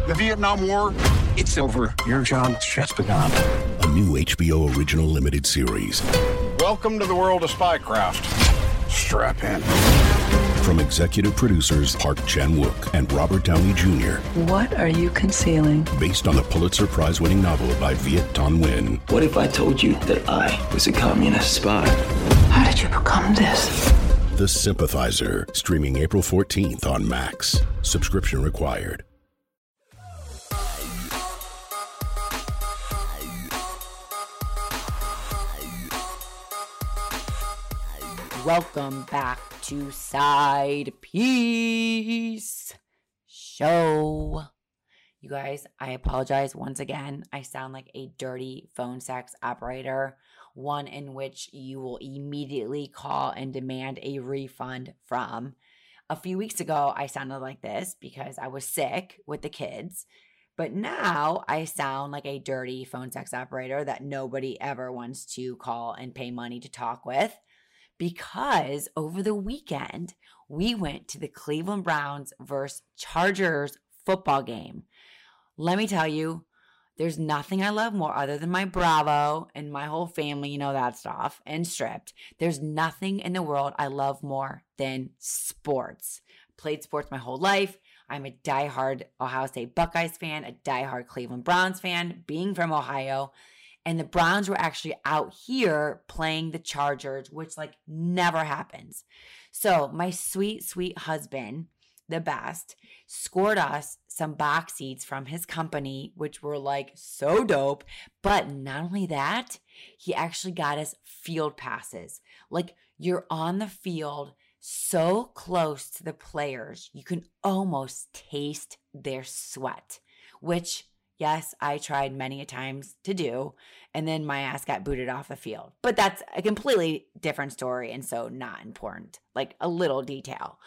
The Vietnam War, it's over. Your job's just begun. A new HBO original limited series. Welcome to the world of spycraft. Strap in. From executive producers Park Chan-wook and Robert Downey Jr. What are you concealing? Based on the Pulitzer Prize-winning novel by Viet Thanh Nguyen. What if I told you that I was a communist spy? How did you become this? The Sympathizer, streaming April 14th on Max. Subscription required. Welcome back to Side Piece Show. You guys, I apologize once again. I sound like a dirty phone sex operator, one in which you will immediately call and demand a refund from. A few weeks ago, I sounded like this because I was sick with the kids. But now I sound like a dirty phone sex operator that nobody ever wants to call and pay money to talk with. Because over the weekend, we went to the Cleveland Browns versus Chargers football game. Let me tell you, there's nothing I love more other than my Bravo and my whole family, you know that stuff, and Stripped. There's nothing in the world I love more than sports. Played sports my whole life. I'm a diehard Ohio State Buckeyes fan, a diehard Cleveland Browns fan, being from Ohio. And the Browns were actually out here playing the Chargers, which like never happens. So my sweet, sweet husband, the best, scored us some box seats from his company, which were like so dope. But not only that, he actually got us field passes. Like you're on the field so close to the players, you can almost taste their sweat, which yes, I tried many a times to do, and then my ass got booted off the field. But that's a completely different story, and so not important. Like a little detail.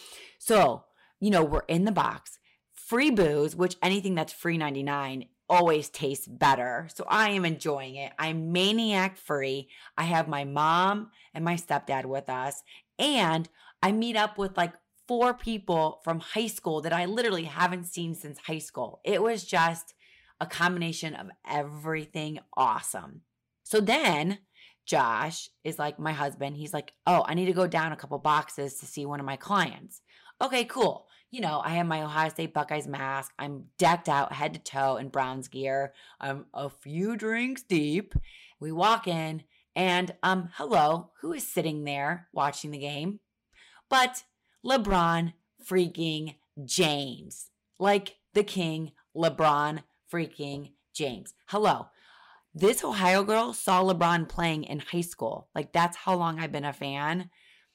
So, you know, we're in the box. Free booze, which anything that's free 99 always tastes better. So I am enjoying it. I'm maniac free. I have my mom and my stepdad with us, and I meet up with like 4 people from high school that I literally haven't seen since high school. It was just a combination of everything awesome. So then Josh is like my husband. He's like, oh, I need to go down a couple boxes to see one of my clients. Okay, cool. You know, I have my Ohio State Buckeyes mask. I'm decked out head to toe in Browns gear. I'm a few drinks deep. We walk in and hello, who is sitting there watching the game? But LeBron freaking James. Like the king, LeBron freaking James. Hello. This Ohio girl saw LeBron playing in high school. Like that's how long I've been a fan.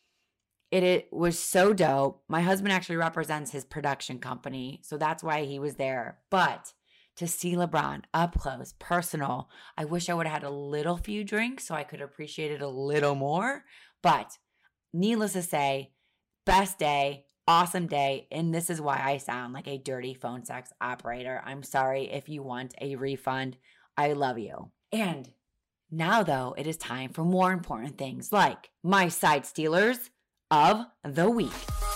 It was so dope. My husband actually represents his production company, so that's why he was there. But to see LeBron up close, personal, I wish I would have had a little few drinks so I could appreciate it a little more. But needless to say, best day, awesome day, and this is why I sound like a dirty phone sex operator. I'm sorry if you want a refund. I love you. And now, though, it is time for more important things like my side stealers of the week.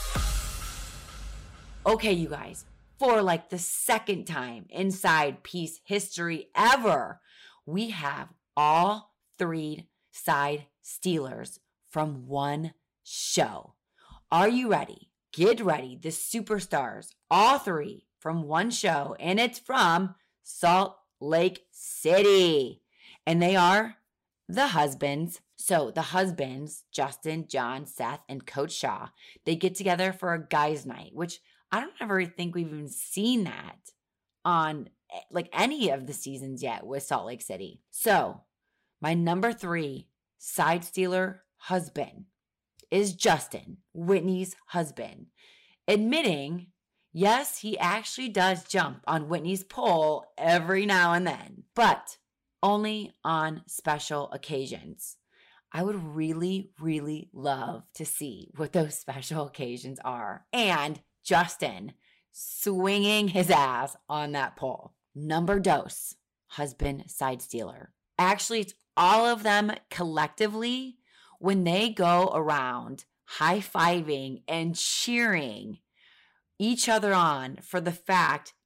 Okay, you guys, for like the second time in Side Piece history ever, we have all 3 side stealers from one show. Are you ready? Get ready. The superstars, all 3 from one show, and it's from Salt Lake City. And they are the husbands. So the husbands, Justin, John, Seth, and Coach Shaw, they get together for a guys' night, which I don't ever think we've even seen that on like any of the seasons yet with Salt Lake City. So my number 3 side stealer husband is Justin, Whitney's husband, admitting, yes, he actually does jump on Whitney's pole every now and then, but only on special occasions. I would really, really love to see what those special occasions are. And Justin swinging his ass on that pole. Number dos, husband side stealer. Actually, it's all of them collectively when they go around high-fiving and cheering each other on for the fact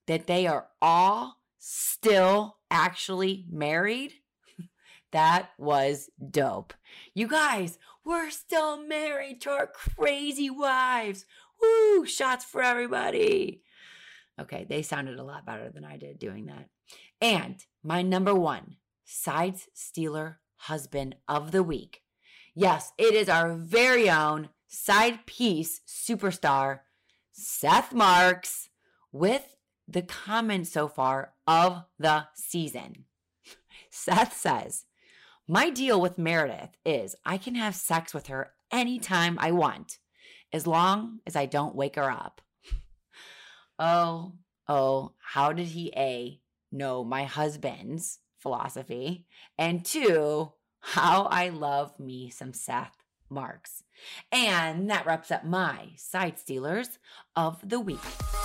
that they are all still actually married, that was dope. You guys, we're still married to our crazy wives. Woo, shots for everybody. Okay, they sounded a lot better than I did doing that. And my number one side stealer husband of the week. Yes, it is our very own side piece superstar, Seth Marks, with the comment so far of the season. Seth says, my deal with Meredith is I can have sex with her anytime I want, as long as I don't wake her up. Oh, how did he A, know my husband's philosophy, and 2, how I love me some Seth Marks. And that wraps up my side stealers of the week.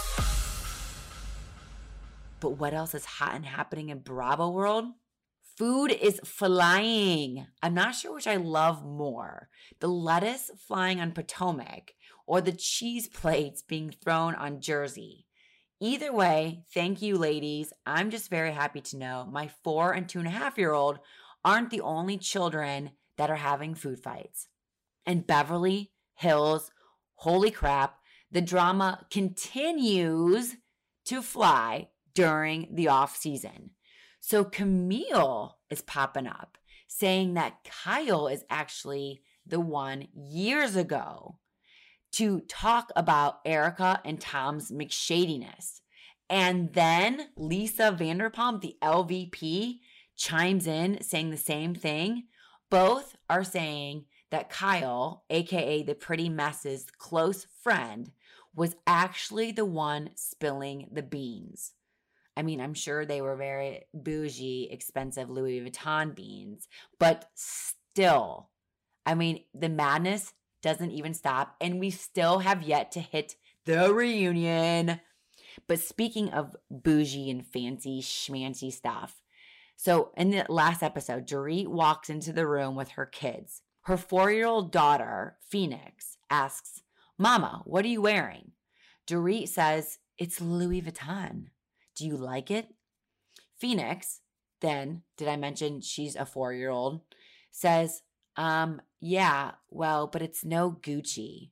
But what else is hot and happening in Bravo world? Food is flying. I'm not sure which I love more, the lettuce flying on Potomac or the cheese plates being thrown on Jersey. Either way, thank you, ladies. I'm just very happy to know my 4 and 2.5-year-old aren't the only children that are having food fights. And Beverly Hills, holy crap, the drama continues to fly during the off season. So Camille is popping up saying that Kyle is actually the one years ago to talk about Erica and Tom's McShadiness. And then Lisa Vanderpump, the LVP, chimes in saying the same thing. Both are saying that Kyle, aka the Pretty Mess's close friend, was actually the one spilling the beans. I mean, I'm sure they were very bougie, expensive Louis Vuitton beans, but still, I mean, the madness doesn't even stop, and we still have yet to hit the reunion. But speaking of bougie and fancy schmancy stuff, so in the last episode, Dorit walks into the room with her kids. Her 4-year-old daughter, Phoenix, asks, Mama, what are you wearing? Dorit says, it's Louis Vuitton. Do you like it? Phoenix, then, did I mention she's a 4-year-old, says, yeah, well, but it's no Gucci.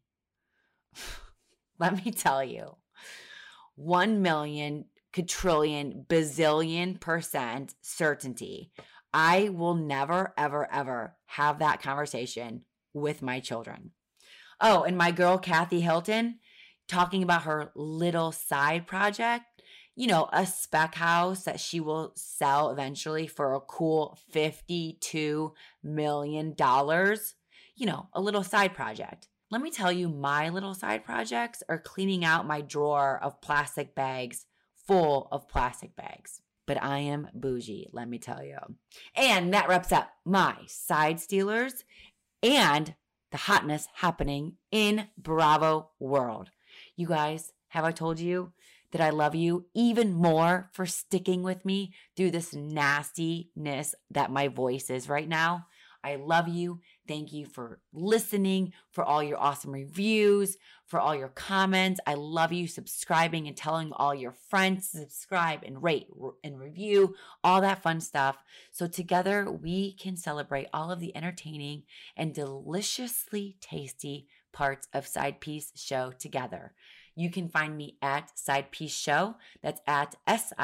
Let me tell you, 1 million quadrillion bazillion % certainty, I will never, ever, ever have that conversation with my children. Oh, and my girl, Kathy Hilton, talking about her little side project, you know, a spec house that she will sell eventually for a cool $52 million. You know, a little side project. Let me tell you, my little side projects are cleaning out my drawer of plastic bags full of plastic bags. But I am bougie, let me tell you. And that wraps up my side stealers and the hotness happening in Bravo world. You guys, have I told you that I love you even more for sticking with me through this nastiness that my voice is right now? I love you. Thank you for listening, for all your awesome reviews, for all your comments. I love you subscribing and telling all your friends to subscribe and rate and review, all that fun stuff. So together we can celebrate all of the entertaining and deliciously tasty parts of Side Piece Show together. You can find me at Side Piece Show. That's at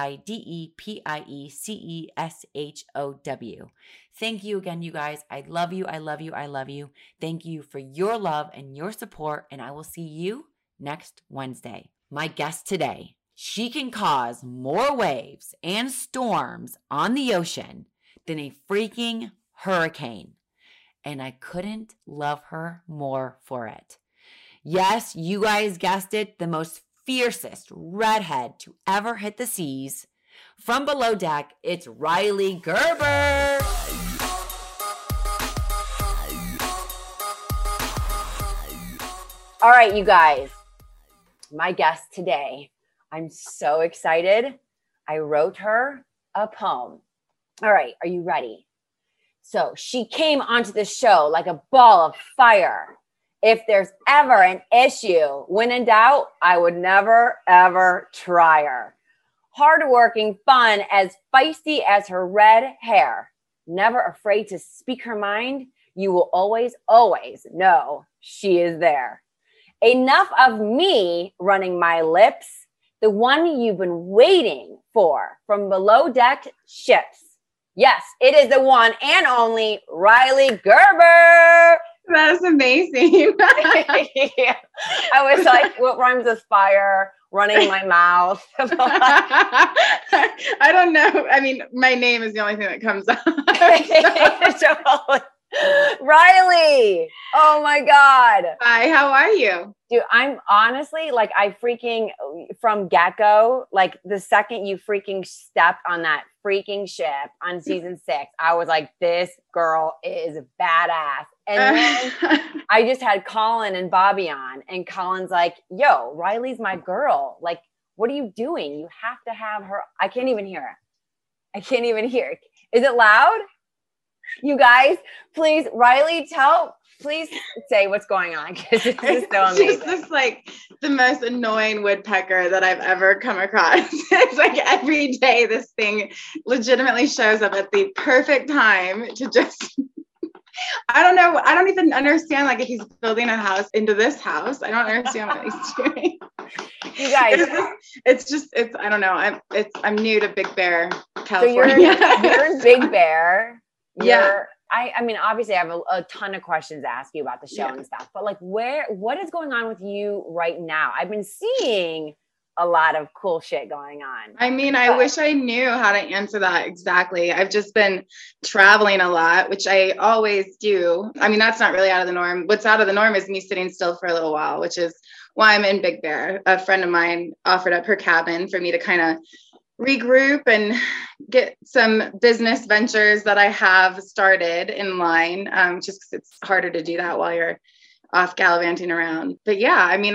SIDEPIECESHOW. Thank you again, you guys. I love you. I love you. I love you. Thank you for your love and your support. And I will see you next Wednesday. My guest today, she can cause more waves and storms on the ocean than a freaking hurricane. And I couldn't love her more for it. Yes, you guys guessed it, the most fiercest redhead to ever hit the seas. From Below Deck, it's Riley Gerber. All right, you guys, my guest today, I'm so excited. I wrote her a poem. All right, are you ready? So she came onto the show like a ball of fire. If there's ever an issue, when in doubt, I would never, ever try her. hardworking, fun, as feisty as her red hair, never afraid to speak her mind. You will always, always know she is there. Enough of me running my lips, the one you've been waiting for from below deck ships. Yes, it is the one and only Riley Gerber. That's amazing. Yeah. I was like, what rhymes with fire? Running my mouth. I don't know. I mean, my name is the only thing that comes up. Riley. Oh my God. Hi, how are you? Dude, I'm honestly like, I freaking from get-go, like the second you freaking stepped on that freaking ship on season 6, I was like, this girl is badass. And then I just had Colin and Bobby on, and Colin's like, yo, Riley's my girl. Like, what are you doing? You have to have her. I can't even hear it. I can't even hear it. Is it loud? You guys, please, Riley, please say what's going on, because this is so amazing. She's just like the most annoying woodpecker that I've ever come across. It's like every day this thing legitimately shows up at the perfect time to just, I don't know. I don't even understand, like, if he's building a house into this house. I don't understand what he's doing. You guys, it's I don't know. I'm new to Big Bear, California. So you're in Big Bear. Yeah. I mean, obviously I have a ton of questions to ask you about the show and stuff, but like what is going on with you right now? I've been seeing a lot of cool shit going on. I mean, I wish I knew how to answer that exactly. I've just been traveling a lot, which I always do. I mean, that's not really out of the norm. What's out of the norm is me sitting still for a little while, which is why I'm in Big Bear. A friend of mine offered up her cabin for me to kind of regroup and get some business ventures that I have started in line, just because it's harder to do that while you're off gallivanting around. But yeah, I mean,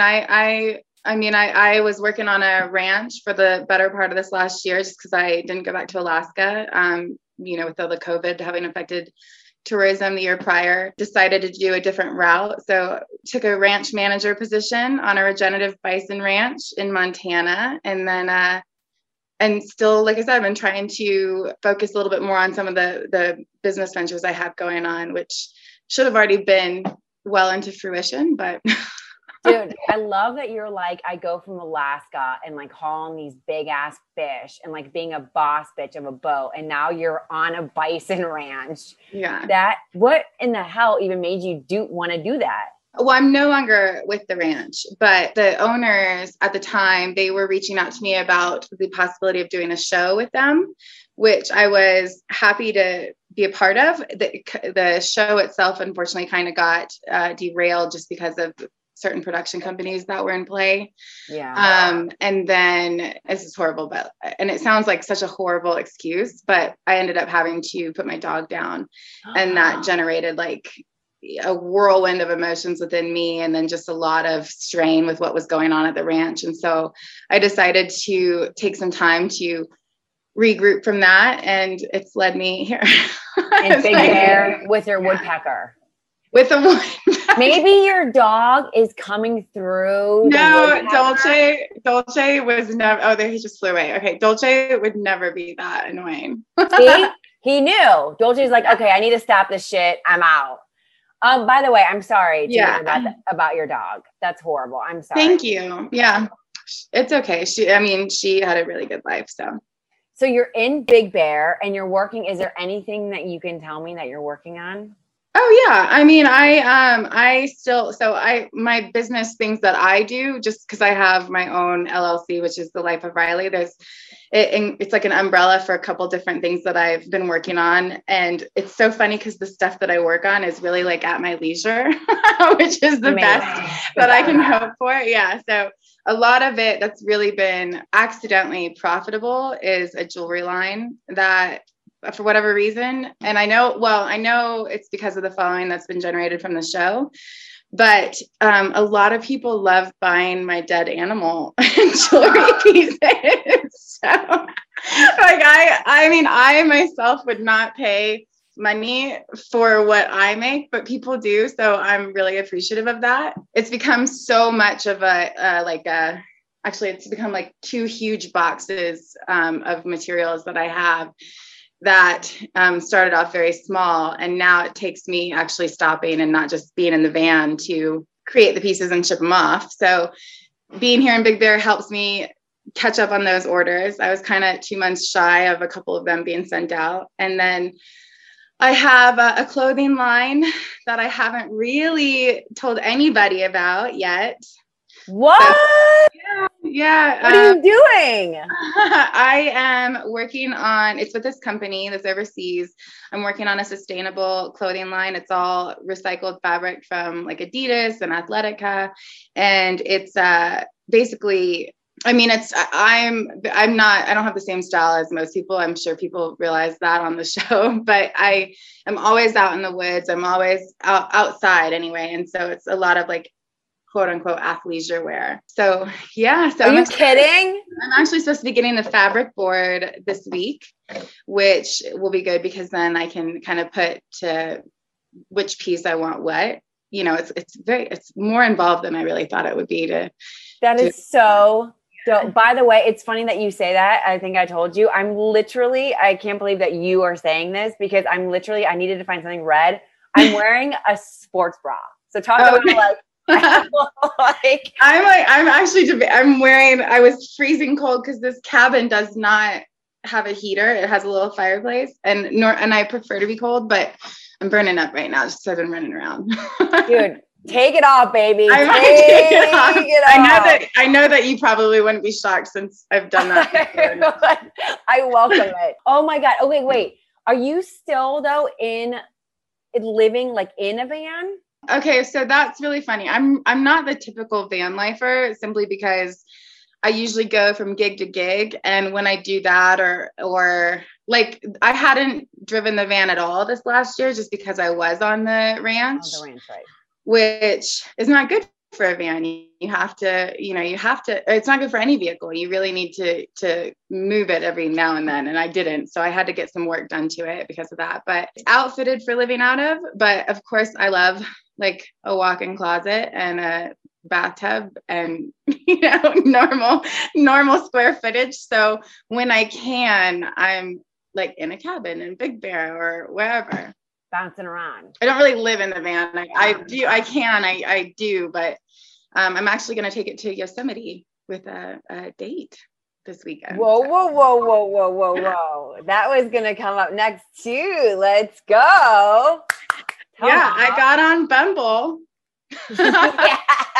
I was working on a ranch for the better part of this last year, just because I didn't go back to Alaska, with all the COVID having affected tourism the year prior. Decided to do a different route. So took a ranch manager position on a regenerative bison ranch in Montana. And then, and still, like I said, I've been trying to focus a little bit more on some of the business ventures I have going on, which should have already been well into fruition, but. Dude, I love that you're like, I go from Alaska and like hauling these big ass fish and like being a boss bitch of a boat. And now you're on a bison ranch. Yeah. What in the hell even made you want to do that? Well, I'm no longer with the ranch, but the owners at the time, they were reaching out to me about the possibility of doing a show with them, which I was happy to be a part of. The show itself, unfortunately, kind of got derailed just because of certain production companies that were in play. Yeah. And then this is horrible, and it sounds like such a horrible excuse, but I ended up having to put my dog down, and that generated like a whirlwind of emotions within me, and then just a lot of strain with what was going on at the ranch. And so I decided to take some time to regroup from that, and it's led me here. And Big Bear with your woodpecker. With a woodpecker. Maybe your dog is coming through. No, Dolce was never. Oh, there, he just flew away. Okay, Dolce would never be that annoying. See? He knew. Dolce's like, okay, I need to stop this shit. I'm out. By the way, I'm sorry to hear about your dog. That's horrible. I'm sorry. Thank you. Yeah, it's okay. She had a really good life. So you're in Big Bear and you're working. Is there anything that you can tell me that you're working on? Oh yeah. I mean, my business things that I do, just because I have my own LLC, which is The Life of Riley. It's like an umbrella for a couple different things that I've been working on. And it's so funny because the stuff that I work on is really like at my leisure, which is the best that I can hope for. Yeah. So a lot of it that's really been accidentally profitable is a jewelry line that, for whatever reason, and I know it's because of the following that's been generated from the show, but a lot of people love buying my dead animal jewelry pieces. So like I myself would not pay money for what I make, but people do, so I'm really appreciative of that. It's become so much of a actually it's become like 2 huge boxes of materials that I have that started off very small. And now it takes me actually stopping and not just being in the van to create the pieces and ship them off. So being here in Big Bear helps me catch up on those orders. I was kind of 2 months shy of a couple of them being sent out. And then I have a clothing line that I haven't really told anybody about yet. What? So, yeah. What are you doing? I am working on, it's with this company that's overseas. I'm working on a sustainable clothing line. It's all recycled fabric from like Adidas and Athletica. And it's basically, I mean, I don't have the same style as most people. I'm sure people realize that on the show, but I am always out in the woods. I'm always outside anyway. And so it's a lot of like, quote unquote athleisure wear. So yeah. So Are you kidding? I'm actually supposed to be getting the fabric board this week, which will be good because then I can kind of put to which piece I want what. You know, it's more involved than I really thought it would be That is so dope. By the way, it's funny that you say that. I think I told you, I can't believe that you are saying this because I needed to find something red. I'm wearing a sports bra. So talk about like, I was freezing cold because this cabin does not have a heater. It has a little fireplace and I prefer to be cold, but I'm burning up right now just because I've been running around. Dude, take it off, baby. Take it off. I know that you probably wouldn't be shocked since I've done that. I welcome it. Oh my God. Okay, wait. Are you still though living like in a van? Okay, so that's really funny. I'm not the typical van lifer simply because I usually go from gig to gig, and when I do that, or like I hadn't driven the van at all this last year just because I was on the ranch, right. Which is not good for a van. You have to. It's not good for any vehicle. You really need to move it every now and then, and I didn't, so I had to get some work done to it because of that. But it's outfitted for living out of. But of course, I love like a walk-in closet and a bathtub and normal square footage. So when I can, I'm like in a cabin in Big Bear or wherever, bouncing around. I don't really live in the van. I do, but I'm actually going to take it to Yosemite with a date this weekend. Whoa. That was going to come up next too. Let's go. I got on Bumble. Yes.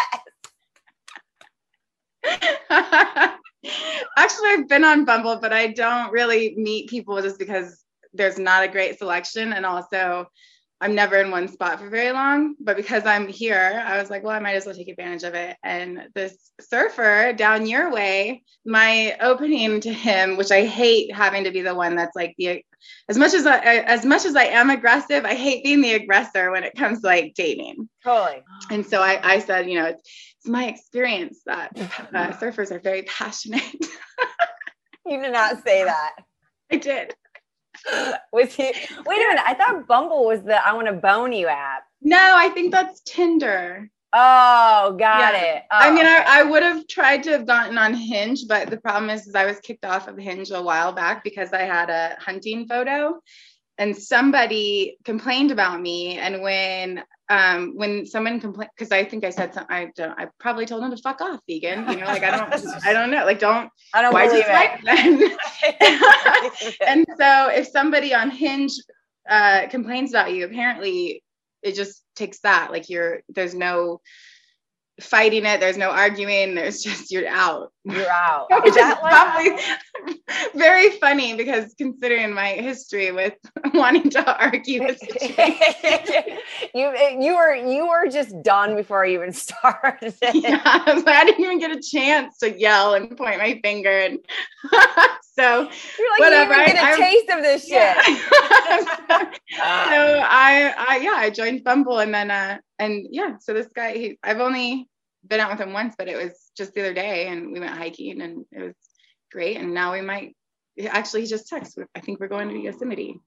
Actually, I've been on Bumble, but I don't really meet people just because there's not a great selection. And also, I'm never in one spot for very long. But because I'm here, I was like, well, I might as well take advantage of it. And this surfer down your way, my opening to him, which I hate having to be the one that's like as much as I am aggressive, I hate being the aggressor when it comes to like dating. Totally. And so I said, it's my experience that surfers are very passionate. You did not say that. I did. Wait a minute. I thought Bumble was the I want to bone you app. No, I think that's Tinder. Oh, got it. Oh, I mean, okay. I would have tried to have gotten on Hinge, but the problem is I was kicked off of Hinge a while back because I had a hunting photo and somebody complained about me. And when someone complained, because I think I said something, I probably told them to fuck off, vegan. I don't know. Like, I don't believe it. And so if somebody on Hinge complains about you, apparently it just takes that. Like there's no fighting it. There's no arguing. There's just, you're out. You're out. Which is probably very funny because considering my history with wanting to argue the situation. You were just done before I even started. Yeah, I didn't even get a chance to yell and point my finger. And so you're like, whatever. You even get a taste of this shit. So I joined Bumble and then so this guy, I've only been out with him once, but it was just the other day and we went hiking and it was great. And now he just texted. I think we're going to Yosemite.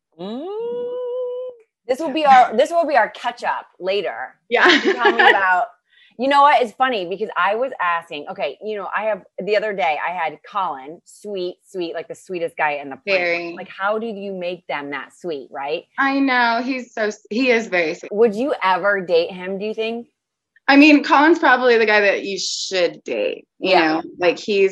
This will be our catch up later. Yeah. Tell me about You know what? It's funny because I was asking, okay, the other day I had Colin, sweet, like the sweetest guy in the planet. Very. Like, how did you make them that sweet, right? I know. He is very sweet. Would you ever date him, do you think? I mean, Colin's probably the guy that you should date, you know, like he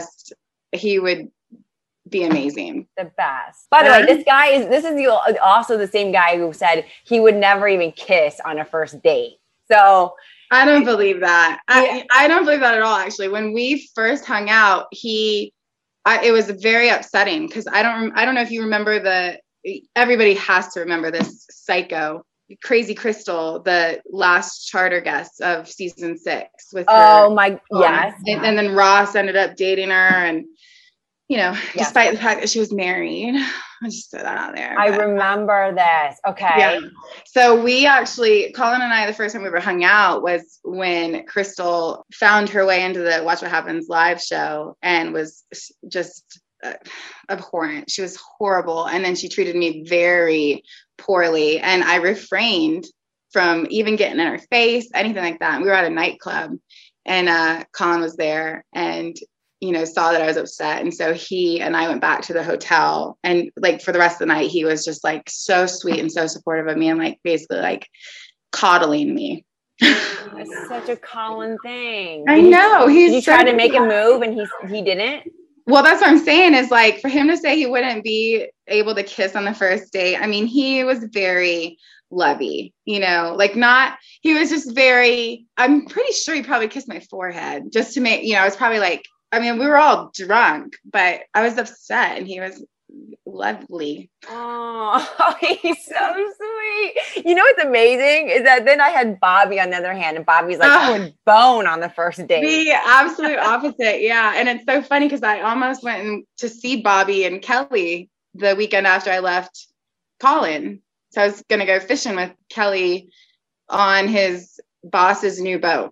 would be amazing. The best. By the way, this is also the same guy who said he would never even kiss on a first date. So I don't believe that. I don't believe that at all. Actually, when we first hung out, it was very upsetting because I don't know if you remember everybody has to remember this psycho Crazy Crystal, the last charter guest of season 6 with her. Oh my, yes. And then Ross ended up dating her, and despite the fact that she was married, I'll just throw that out there. I remember this. Okay. Yeah. So we actually, Colin and I, the first time we ever hung out was when Crystal found her way into the Watch What Happens live show and was just abhorrent. She was horrible. And then she treated me very poorly. And I refrained from even getting in her face, anything like that. And we were at a nightclub and Colin was there and saw that I was upset. And so he and I went back to the hotel, and like for the rest of the night, he was just like so sweet and so supportive of me and like basically like coddling me. It's such a Colin thing. I know. Did you try to make a move and he didn't? Well, that's what I'm saying is like for him to say he wouldn't be able to kiss on the first date. I mean, he was very lovey, he was just very, I'm pretty sure he probably kissed my forehead just to make, I was probably like, we were all drunk, but I was upset and he was lovely. Oh, he's so sweet. You know what's amazing is that then I had Bobby on the other hand, and Bobby's like, I would bone on the first date. The absolute opposite. Yeah. And it's so funny because I almost went to see Bobby and Kelly the weekend after I left Colin. So I was going to go fishing with Kelly on his boss's new boat.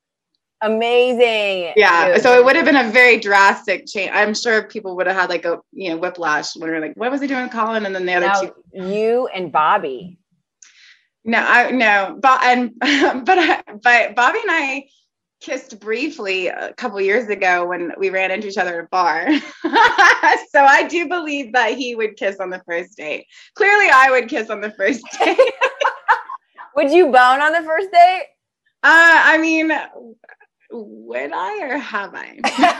Amazing. Yeah. So it would have been a very drastic change. I'm sure people would have had like a whiplash when we were like, what was he doing with Colin? And then the other two. You and Bobby. No, but Bobby and I kissed briefly a couple years ago when we ran into each other at a bar. So I do believe that he would kiss on the first date. Clearly I would kiss on the first date. Would you bone on the first date? Would I or have I?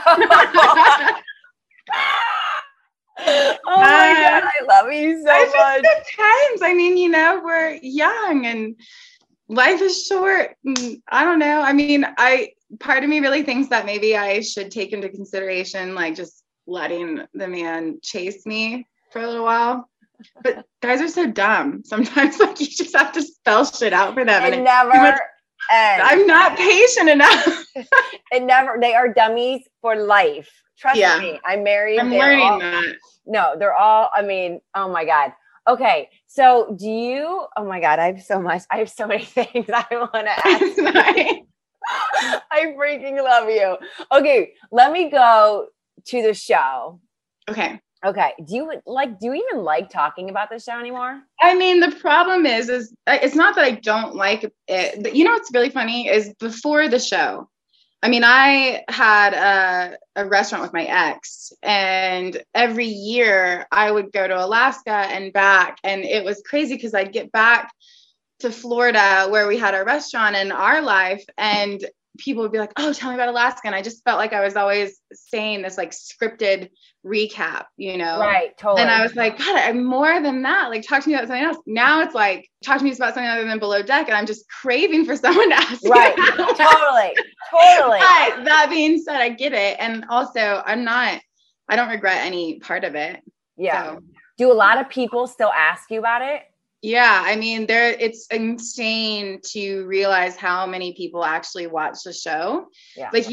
Oh my God, I love you so much. Sometimes, we're young and life is short. I don't know. Part of me really thinks that maybe I should take into consideration, like just letting the man chase me for a little while. But guys are so dumb. Sometimes like you just have to spell shit out for them. And never. I'm not patient enough. They are dummies for life. Trust me. I'm married. I'm learning that. No, they're all, oh my God. Okay. So oh my God, I have so many things I want to ask. I freaking love you. Okay. Let me go to the show. Okay. Do you even like talking about this show anymore? The problem is it's not that I don't like it. But what's really funny is before the show, I had a restaurant with my ex, and every year I would go to Alaska and back, and it was crazy because I'd get back to Florida where we had our restaurant and our life, and people would be like, oh, tell me about Alaska. And I just felt like I was always saying this like scripted recap, Right, totally. And I was like, God, I'm more than that. Like, talk to me about something else. Now it's like, talk to me about something other than Below Deck, and I'm just craving for someone to ask. Right, totally. But that being said, I get it. And also, I don't regret any part of it. Yeah. So. Do a lot of people still ask you about it? Yeah, it's insane to realize how many people actually watch the show. Yeah. Like,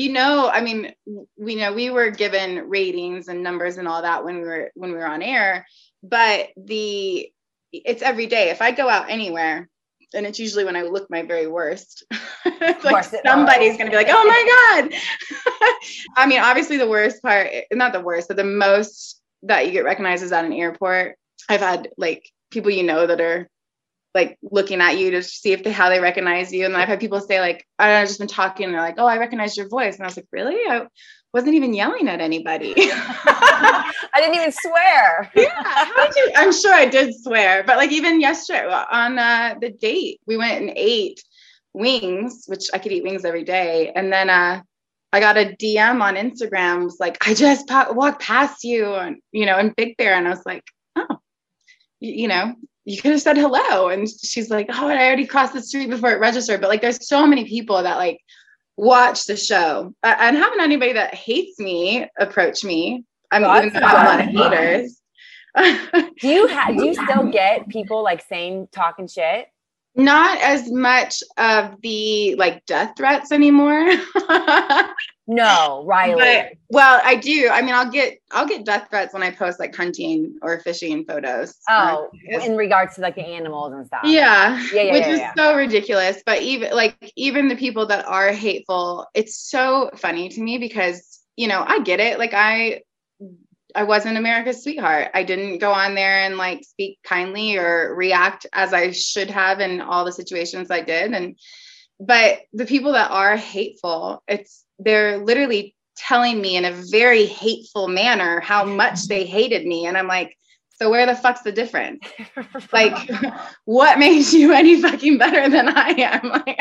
we were given ratings and numbers and all that when we were on air, but it's every day. If I go out anywhere, and it's usually when I look my very worst, like somebody's going to be like, oh my God. Obviously the worst part, not the worst, but the most that you get recognized is at an airport. I've had like people that are like looking at you to see how they recognize you. And I've had people say like, I've just been talking and they're like, oh, I recognize your voice. And I was like, really? I wasn't even yelling at anybody. I didn't even swear. Yeah. I'm sure I did swear, but like even yesterday on the date, we went and ate wings, which I could eat wings every day. And then I got a DM on Instagram, was like, I just walked past you and, in Big Bear. And I was like, oh, you could have said hello. And she's like, oh, I already crossed the street before it registered. But like, there's so many people that like watch the show. I haven't had anybody that hates me approach me. Even though I have a lot of haters. Do you still get people like talking shit? Not as much of the like death threats anymore. No, Riley. Well, I do. I mean, I'll get death threats when I post like hunting or fishing photos. Oh, in regards to like the animals and stuff. Yeah. Which is so ridiculous. But even the people that are hateful, it's so funny to me because, I get it. Like I wasn't America's sweetheart. I didn't go on there and like speak kindly or react as I should have in all the situations I did. But the people that are hateful, they're literally telling me in a very hateful manner how much they hated me. And I'm like, so where the fuck's the difference? Like, what makes you any fucking better than I am? Like,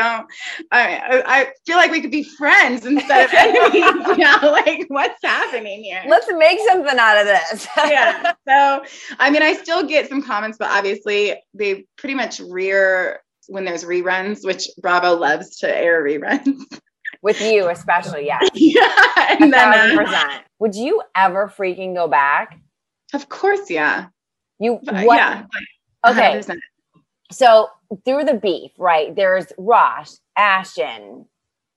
I feel like we could be friends instead of enemies. Like, what's happening here? Let's make something out of this. Yeah. So, I mean, I still get some comments, but obviously they pretty much rear when there's reruns, which Bravo loves to air reruns. With you, especially, yeah. Yeah. And then, 1,000%. Would you ever freaking go back? Of course, yeah. Yeah. Okay. 100%. So through the beef, right? There's Ross, Ashton,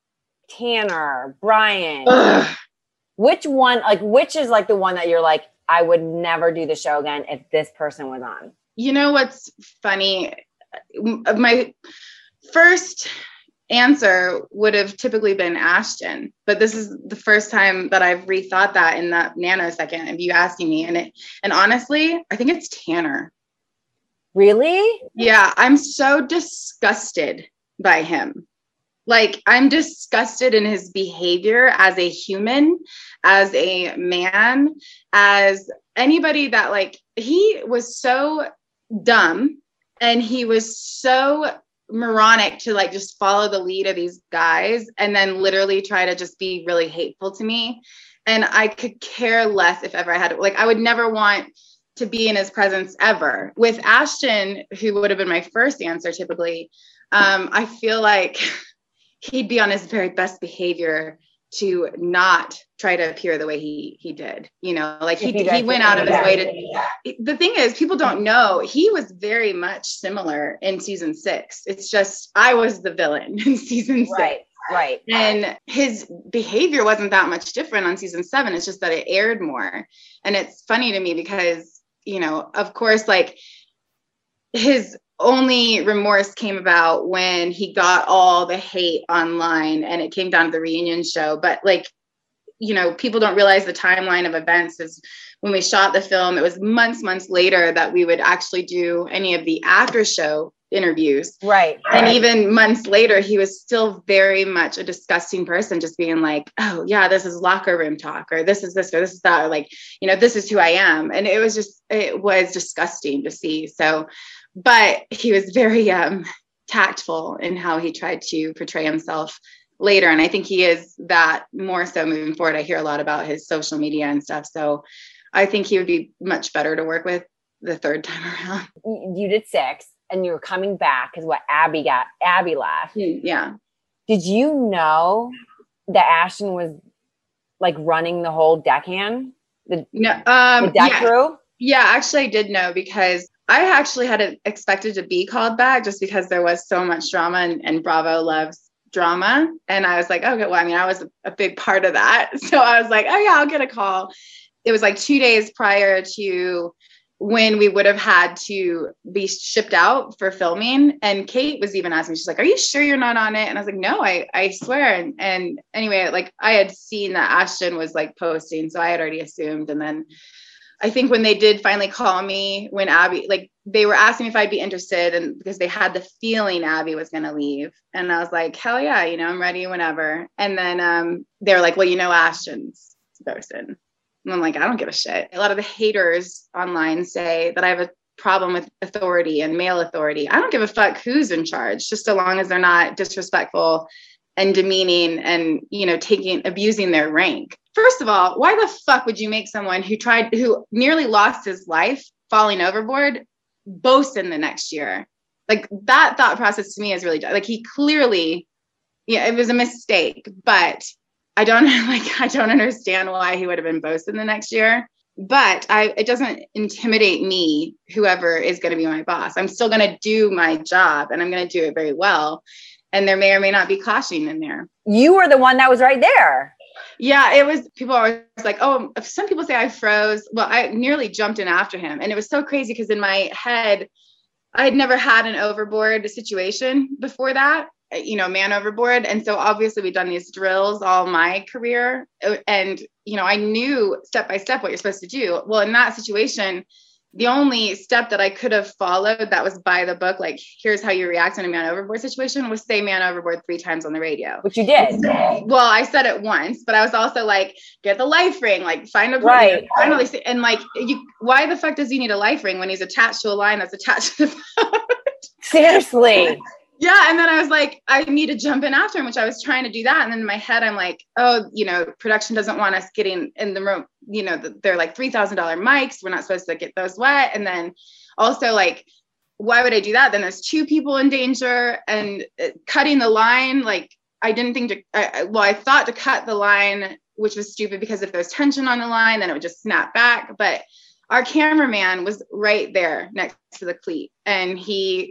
Tanner, Brian. Ugh. Which is like the one that you're like, I would never do the show again if this person was on? You know what's funny? My first answer would have typically been Ashton, but this is the first time that I've rethought that in that nanosecond of you asking me. And honestly, I think it's Tanner. Really? Yeah. I'm so disgusted by him. Like, I'm disgusted in his behavior as a human, as a man, as anybody that like, he was so dumb and he was so moronic to like just follow the lead of these guys and then literally try to just be really hateful to me. And I could care less if ever I had I would never want to be in his presence ever. With Ashton, who would have been my first answer typically, I feel like he'd be on his very best behavior to not try to appear the way he did, like he went out of his way to, the thing is, people don't know, he was very much similar in season 6. It's just, I was the villain in season 6. Right. And his behavior wasn't that much different on season 7. It's just that it aired more. And it's funny to me because, of course, like his only remorse came about when he got all the hate online and it came down to the reunion show. But like, people don't realize the timeline of events is when we shot the film, it was months later that we would actually do any of the after show interviews. Right. And even months later, he was still very much a disgusting person, just being like, oh yeah, this is locker room talk, or this is this, or this is that, or like, this is who I am. And it was disgusting to see. So, but he was very tactful in how he tried to portray himself later. And I think he is that more so moving forward. I hear a lot about his social media and stuff. So I think he would be much better to work with the third time around. You did 6 and you were coming back because Abby left. Yeah. Did you know that Ashton was like running the whole deckhand? The deck crew? Yeah, actually I did know because I actually had expected to be called back just because there was so much drama and Bravo loves drama. And I was like, okay, well, I mean, I was a big part of that. So I was like, oh yeah, I'll get a call. It was like 2 days prior to when we would have had to be shipped out for filming. And Kate was even asking me, she's like, are you sure you're not on it? And I was like, no, I swear. And anyway, like I had seen that Ashton was like posting, so I had already assumed. And then I think when they did finally call me, when Abby, like they were asking me if I'd be interested, and because they had the feeling Abby was going to leave. And I was like, hell yeah, you know, I'm ready whenever. And then they were like, well, you know, Ashton's Bosun. And I'm like, I don't give a shit. A lot of the haters online say that I have a problem with authority and male authority. I don't give a fuck who's in charge, just so long as they're not disrespectful and demeaning and, you know, abusing their rank. First of all, why the fuck would you make someone who nearly lost his life falling overboard bosun the next year? Like, that thought process to me is really, like, he clearly, yeah, it was a mistake, but I don't understand why he would have been bosun the next year. But it doesn't intimidate me, whoever is going to be my boss. I'm still going to do my job, and I'm going to do it very well. And there may or may not be clashing in there. You were the one that was right there. Yeah, it was, people are always like, oh, some people say I froze. Well, I nearly jumped in after him. And it was so crazy because in my head, I had never had an overboard situation before that, you know, man overboard. And so obviously we'd done these drills all my career. And, you know, I knew step by step what you're supposed to do. Well, in that situation, the only step that I could have followed that was by the book, like, here's how you react in a man overboard situation, was say man overboard 3 times on the radio. Which you did. Well, I said it once, but I was also like, get the life ring, like find a right. Finally, and like, why the fuck does he need a life ring when he's attached to a line that's attached to the boat? Seriously. Yeah. And then I was like, I need to jump in after him, which I was trying to do that. And then in my head, I'm like, oh, you know, production doesn't want us getting in the room. You know, they're like $3,000 mics. We're not supposed to get those wet. And then also, like, why would I do that? Then there's 2 people in danger, and cutting the line. Like, I didn't think I thought to cut the line, which was stupid because if there's tension on the line, then it would just snap back. But our cameraman was right there next to the cleat, and he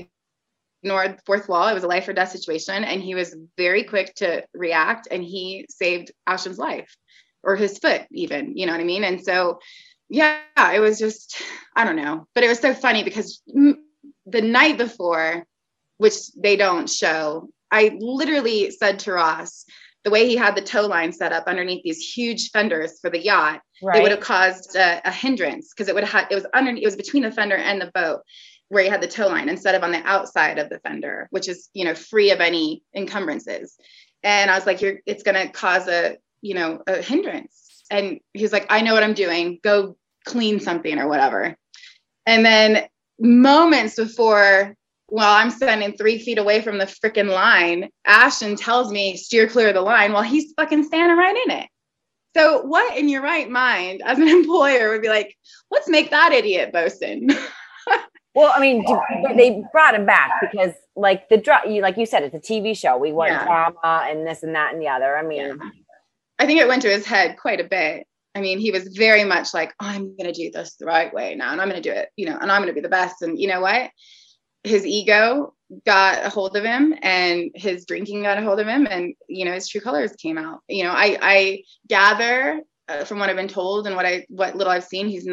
ignored the 4th wall. It was a life or death situation, and he was very quick to react, and he saved Ashton's life, or his foot even, you know what I mean? And so, yeah, it was just, I don't know, but it was so funny because the night before, which they don't show, I literally said to Ross, the way he had the tow line set up underneath these huge fenders for the yacht, right, it would have caused a hindrance, because it was between the fender and the boat, where you had the tow line, instead of on the outside of the fender, which is, you know, free of any encumbrances. And I was like, it's going to cause a hindrance. And he's like, I know what I'm doing. Go clean something or whatever. And then moments before, while I'm standing 3 feet away from the freaking line, Ashton tells me, steer clear of the line, while he's fucking standing right in it. So what in your right mind as an employer would be like, let's make that idiot bosun? Well, I mean, they brought him back because, like, like you said, it's a TV show. We want drama and this and that and the other. I mean, I think it went to his head quite a bit. I mean, he was very much like, oh, I'm going to do this the right way now, and I'm going to do it, you know, and I'm going to be the best. And you know what? His ego got a hold of him, and his drinking got a hold of him, and, you know, his true colors came out. You know, I gather from what I've been told and what little I've seen, he's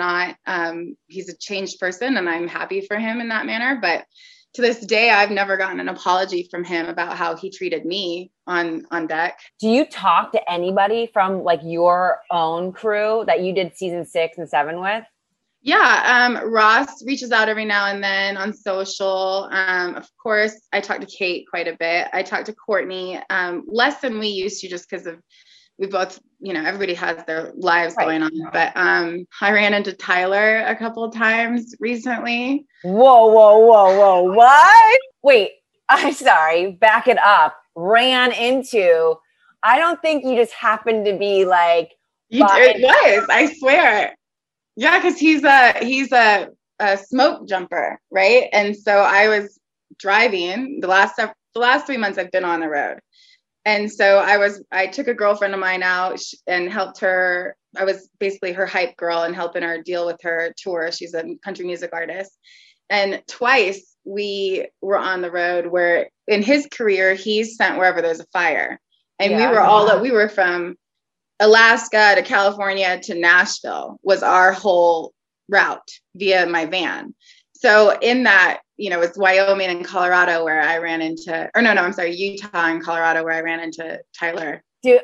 a changed person, and I'm happy for him in that manner. But to this day, I've never gotten an apology from him about how he treated me on deck. Do you talk to anybody from, like, your own crew that you did season 6 and 7 with? Yeah. Ross reaches out every now and then on social. Of course, I talk to Kate quite a bit. I talk to Courtney, less than we used to, just because of, we both, you know, everybody has their lives going on. But I ran into Tyler a couple of times recently. Whoa. What? Wait, I'm sorry. Back it up. Ran into, I don't think you just happened to be like. It was, I swear. Yeah, because he's a smoke jumper, right? And so I was driving the last 3 months I've been on the road. And so I took a girlfriend of mine out and helped her. I was basically her hype girl and helping her deal with her tour. She's a country music artist. And twice we were on the road, where in his career, he's sent wherever there's a fire. And we were from Alaska to California to Nashville was our whole route via my van. So in that, you know, it's Wyoming and Colorado where I ran into, Utah and Colorado where I ran into Tyler Did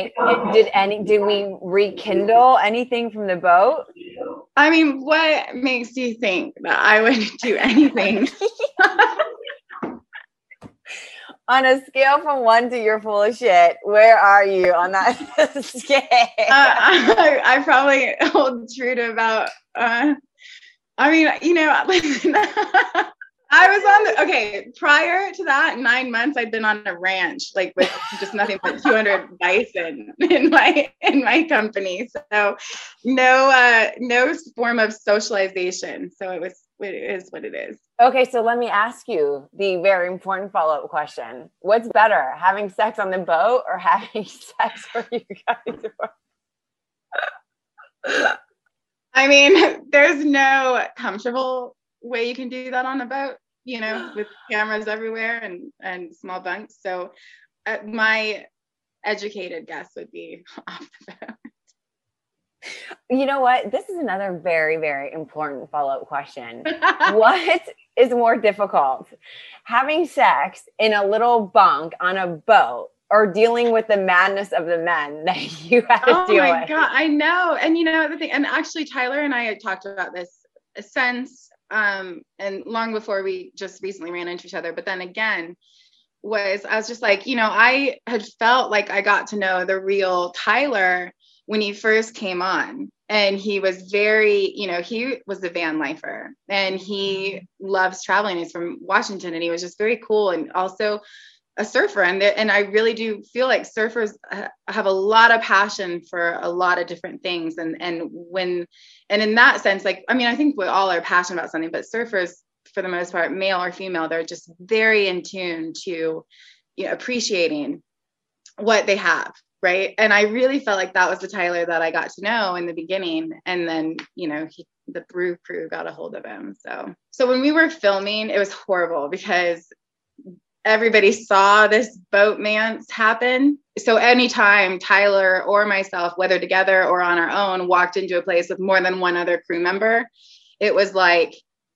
we rekindle anything from the boat? I mean, what makes you think that I would do anything? On a scale from 1 to you're full of shit, where are you on that scale? I probably hold true to about, I mean, you know, I was on prior to that 9 months, I'd been on a ranch, like with just nothing but 200 bison in my company. So no form of socialization. So it is what it is. Okay. So let me ask you the very important follow-up question. What's better, having sex on the boat or having sex where you guys were? I mean, there's no comfortable way you can do that on a boat, you know, with cameras everywhere and small bunks. So my educated guess would be off the boat. You know what? This is another very, very important follow-up question. What is more difficult? Having sex in a little bunk on a boat or dealing with the madness of the men that you had to deal with? Oh my God, I know. And you know, the thing, and actually Tyler and I had talked about this since, and long before we just recently ran into each other. But then again, I was just like, you know, I had felt like I got to know the real Tyler when he first came on, and he was very, you know, he was a van lifer and he loves traveling. He's from Washington and he was just very cool and also a surfer. And I really do feel like surfers have a lot of passion for a lot of different things. And in that sense, like, I mean, I think we all are passionate about something, but surfers, for the most part, male or female, they're just very in tune to, you know, appreciating what they have. Right. And I really felt like that was the Tyler that I got to know in the beginning. And then, you know, the Brew Crew got a hold of him. So when we were filming, it was horrible because everybody saw this boatmance happen. So anytime Tyler or myself, whether together or on our own, walked into a place with more than one other crew member, it was like,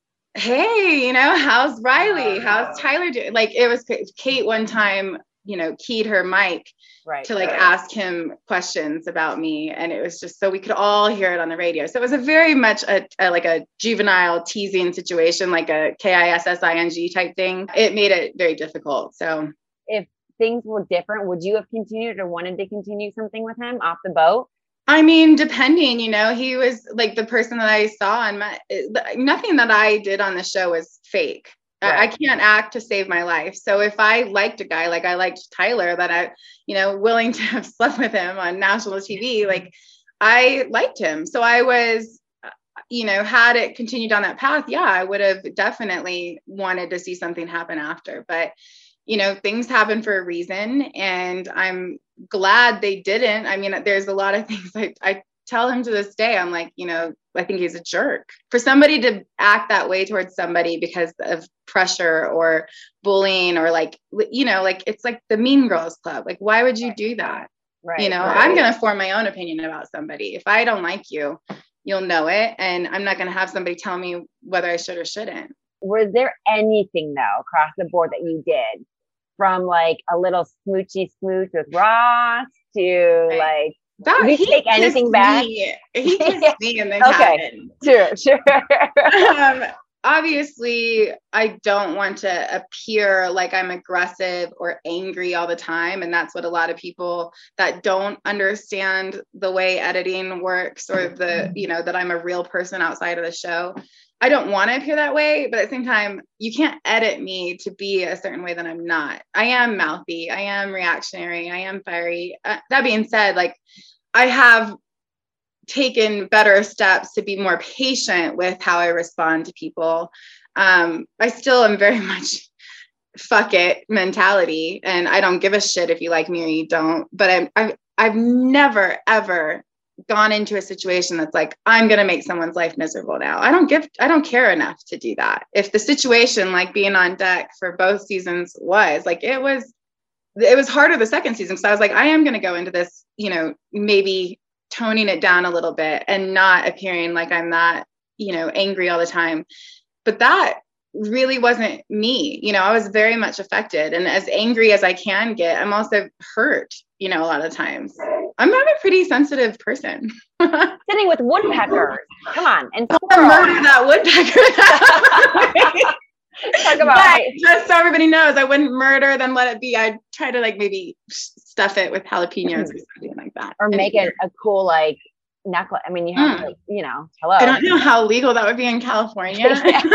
hey, you know, how's Riley? How's Tyler doing? Like, it was Kate one time, you know, keyed her mic to like ask him questions about me. And it was just so we could all hear it on the radio. So it was a very much like a juvenile teasing situation, like a KISSING type thing. It made it very difficult. So if things were different, would you have continued or wanted to continue something with him off the boat? I mean, depending, you know, he was like the person that I saw and nothing that I did on the show was fake. Right. I can't act to save my life. So if I liked a guy, like I liked Tyler, that I, you know, willing to have slept with him on national TV, like I liked him. So I was, you know, had it continued on that path, yeah, I would have definitely wanted to see something happen after. But, you know, things happen for a reason and I'm glad they didn't. I mean, there's a lot of things I tell him to this day. I'm like, you know, I think he's a jerk. For somebody to act that way towards somebody because of pressure or bullying or like, you know, like it's like the Mean Girls Club. Like, why would you do that? Right. You know, I'm going to form my own opinion about somebody. If I don't like you, you'll know it. And I'm not going to have somebody tell me whether I should or shouldn't. Was there anything though across the board that you did, from like a little smoochy smooch with Ross to like, did you take anything back? He kissed me and then happened. Sure. Obviously, I don't want to appear like I'm aggressive or angry all the time. And that's what a lot of people that don't understand the way editing works or the, you know, that I'm a real person outside of the show. I don't want to appear that way, but at the same time, you can't edit me to be a certain way that I'm not. I am mouthy. I am reactionary. I am fiery. That being said, like I have taken better steps to be more patient with how I respond to people. I still am very much fuck it mentality, and I don't give a shit if you like me or you don't. But I've never ever gone into a situation that's like, I'm going to make someone's life miserable now. I don't care enough to do that. If the situation, like being on deck for both seasons was like, it was harder the second season. So I was like, I am going to go into this, you know, maybe toning it down a little bit and not appearing like I'm not, you know, angry all the time. But that really wasn't me. You know, I was very much affected, and as angry as I can get, I'm also hurt. you know, a lot of times. I'm a pretty sensitive person. Sitting with woodpeckers. Come on. And murder that woodpecker. Talk about just so everybody knows, I wouldn't murder, then let it be. I'd try to like maybe stuff it with jalapenos or something like that. Or make it a cool like necklace. I mean, you have to, you know, hello. I don't know how legal that would be in California.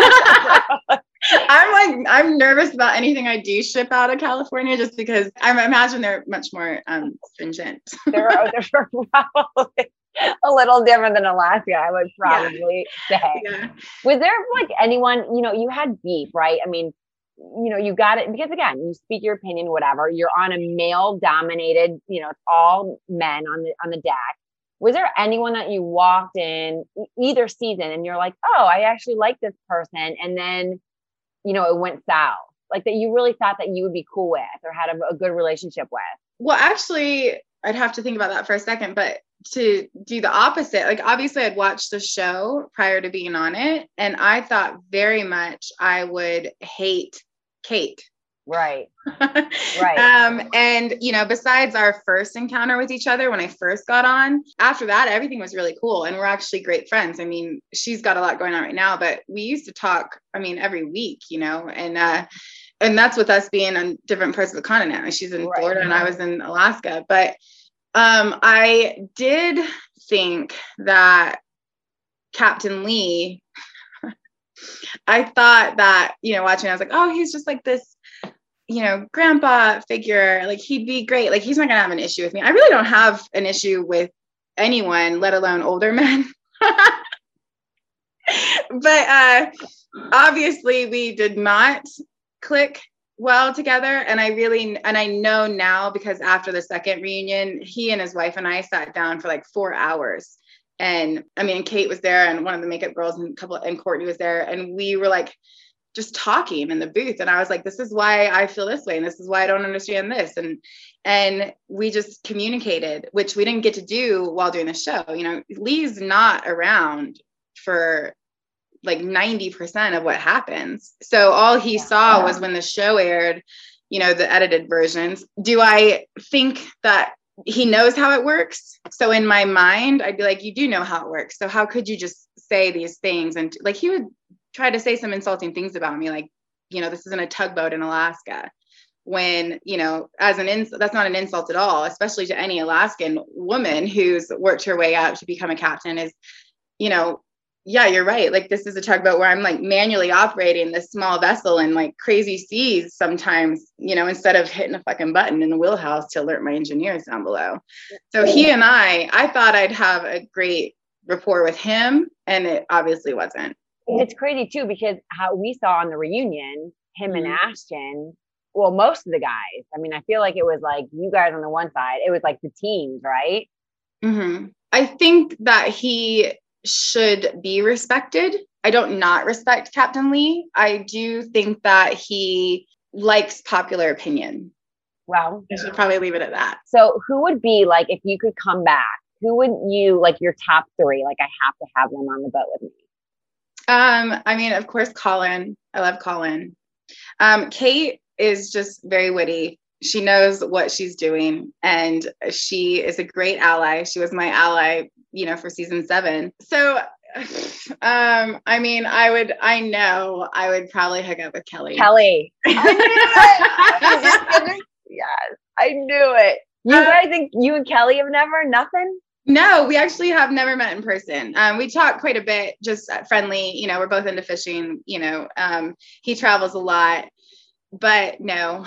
I'm nervous about anything I do ship out of California, just because I imagine they're much more stringent. They're probably a little different than Alaska, I would probably say. Yeah. Was there like anyone, you know, you had beef, right? I mean, you know, you got it because again, you speak your opinion, whatever. You're on a male dominated, you know, it's all men on the deck. Was there anyone that you walked in either season and you're like, oh, I actually like this person, and then, you know, it went south, like that you really thought that you would be cool with or had a good relationship with? Well, actually, I'd have to think about that for a second, but to do the opposite, like obviously I'd watched the show prior to being on it, and I thought very much I would hate Kate. Right. And you know, besides our first encounter with each other when I first got on, after that, everything was really cool. And we're actually great friends. I mean, she's got a lot going on right now, but we used to talk, I mean, every week, you know, and that's with us being on different parts of the continent. She's in Florida and I was in Alaska, but I did think that Captain Lee, I thought that, you know, watching, I was like, oh, he's just like this, you know, grandpa figure, like he'd be great. Like he's not gonna have an issue with me. I really don't have an issue with anyone, let alone older men. But obviously we did not click well together. And I know now, because after the second reunion, he and his wife and I sat down for like 4 hours. And I mean, Kate was there and one of the makeup girls and Courtney was there. And we were like, just talking in the booth. And I was like, this is why I feel this way. And this is why I don't understand this. And we just communicated, which we didn't get to do while doing the show. You know, Lee's not around for like 90% of what happens. So all he saw was when the show aired, you know, the edited versions. Do I think that he knows how it works? So in my mind, I'd be like, you do know how it works. So how could you just say these things? And like, he would try to say some insulting things about me, like, you know, this isn't a tugboat in Alaska, when, you know, as that's not an insult at all, especially to any Alaskan woman who's worked her way up to become a captain, is, you know, yeah, you're right. Like, this is a tugboat where I'm like manually operating this small vessel in like crazy seas sometimes, you know, instead of hitting a fucking button in the wheelhouse to alert my engineers down below. So he and I thought I'd have a great rapport with him, and it obviously wasn't. It's crazy too, because how we saw on the reunion, him and Ashton, well, most of the guys, I mean, I feel like it was like you guys on the one side, it was like the teams, right? Mm-hmm. I think that he should be respected. I don't not respect Captain Lee. I do think that he likes popular opinion. Well, I should probably leave it at that. So who would be like, if you could come back, who would you, like your top three, like I have to have them on the boat with me? I mean, of course, Colin. I love Colin. Kate is just very witty. She knows what she's doing, and she is a great ally. She was my ally, you know, for season 7. So, I mean, I know I would probably hook up with Kelly. Kelly. I knew it. Yes, I knew it. You guys think you and Kelly have never, nothing? No, we actually have never met in person. We talk quite a bit, just friendly, you know, we're both into fishing, you know, he travels a lot, but no.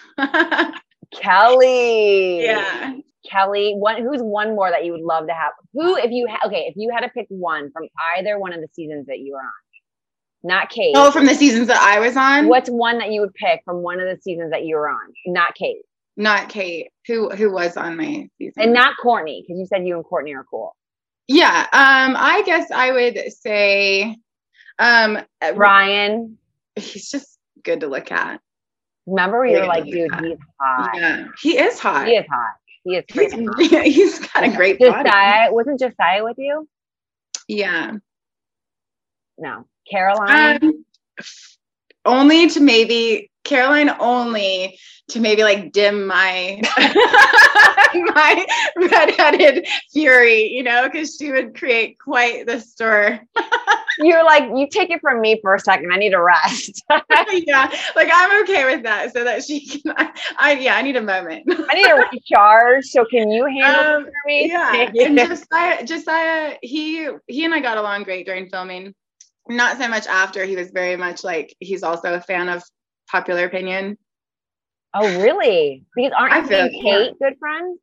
Kelly. Yeah. Kelly, who's one more that you would love to have? Who, if you had to pick one from either one of the seasons that you were on, not Kate. Oh, from the seasons that I was on? What's one that you would pick from one of the seasons that you were on? Not Kate. Not Kate, who was on my season. And not Courtney, because you said you and Courtney are cool. Yeah. I guess I would say Ryan. He's just good to look at. Remember you were like, dude, he's hot. Yeah, he is hot. He is hot. He is crazy. He's got a great body. Wasn't Josiah with you? Yeah. No. Caroline? Only to maybe Caroline only to maybe like dim my my redheaded fury, you know, because she would create quite the stir. You're like, you take it from me for a second. I need a rest. Yeah, like I'm okay with that, so that she can. I need a moment. I need a recharge. So can you handle it for me? Yeah. And Josiah, he and I got along great during filming. Not so much after. He was very much like, he's also a fan of Popular Opinion. Oh, really? Because aren't you and Kate good friends?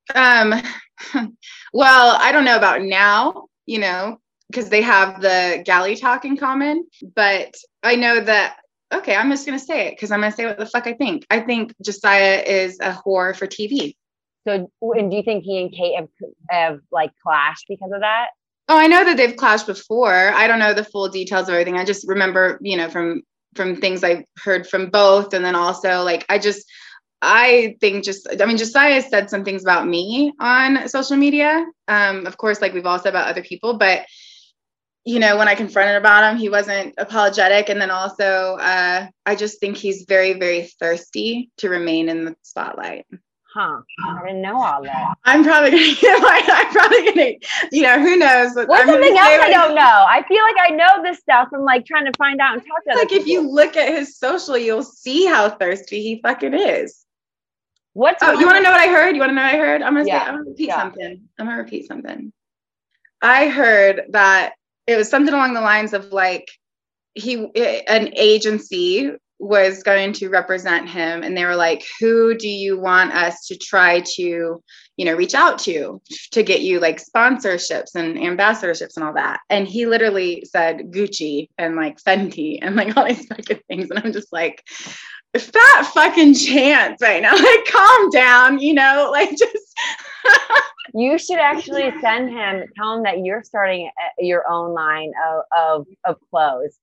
Well, I don't know about now, you know, because they have the galley talk in common, but I know that, okay, I'm just going to say it because I'm going to say what the fuck I think. I think Josiah is a whore for TV. So, and do you think he and Kate have like clashed because of that? Oh, I know that they've clashed before. I don't know the full details of everything. I just remember, you know, from things I've heard from both. And then also like, I think Josiah said some things about me on social media. Of course, like we've all said about other people, but you know, when I confronted about him, he wasn't apologetic. And then also, I just think he's very, very thirsty to remain in the spotlight. Huh. I didn't know all that. I'm probably gonna, you know, who knows? What's something else I don't know? I feel like I know this stuff from like trying to find out and talk to other people. If you look at his social, you'll see how thirsty he fucking is. You want to know what I heard? I'm gonna repeat something. I heard that it was something along the lines of like an agency was going to represent him, and they were like, who do you want us to try to, you know, reach out to get you like sponsorships and ambassadorships and all that? And he literally said Gucci and like Fenty and like all these fucking things, and I'm just like, fat fucking chance right now, like calm down, you know, like just you should actually tell him that you're starting your own line of clothes.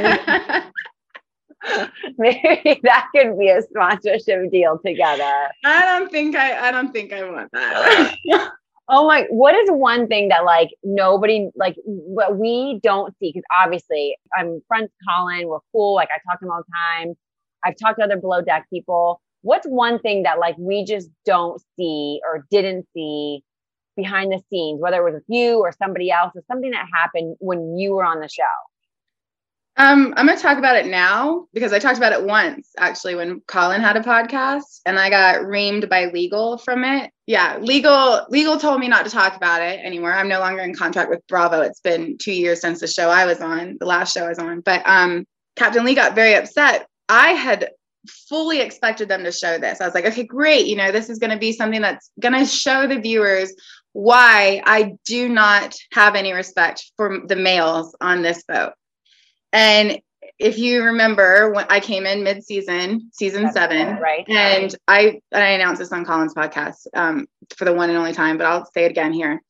Maybe that could be a sponsorship deal together. I don't think I want that. Oh my, what is one thing that like nobody, like what we don't see? Because obviously I'm friends with Colin, we're cool. Like I talk to him all the time. I've talked to other Below Deck people. What's one thing that like we just don't see or didn't see behind the scenes, whether it was with you or somebody else, or something that happened when you were on the show? I'm going to talk about it now because I talked about it once actually when Colin had a podcast and I got reamed by legal from it. Yeah. Legal told me not to talk about it anymore. I'm no longer in contract with Bravo. It's been 2 years since the last show I was on, but Captain Lee got very upset. I had fully expected them to show this. I was like, okay, great. You know, this is going to be something that's going to show the viewers why I do not have any respect for the males on this boat. And if you remember when I came in mid-season, season 7, right? And I announced this on Colin's podcast for the one and only time, but I'll say it again here.